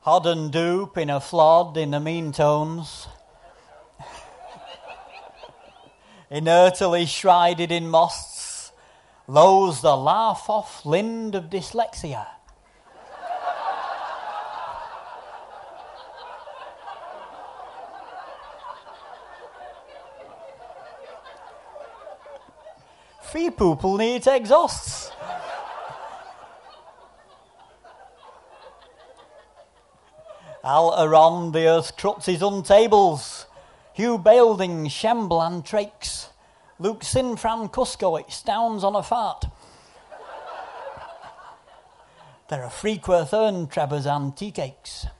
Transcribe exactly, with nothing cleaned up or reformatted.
Hod and Doop in a flod in the mean tones. Inertily shrouded in moss, lows the laugh-off lind of dyslexia. Free poople needs exhausts. Al around the earth crutzes untables, Hugh Bailding Shemblan trakes, Luke Sinfran Cusco it stowns on a fart. There are Freakworth Earn Trevor's and tea cakes.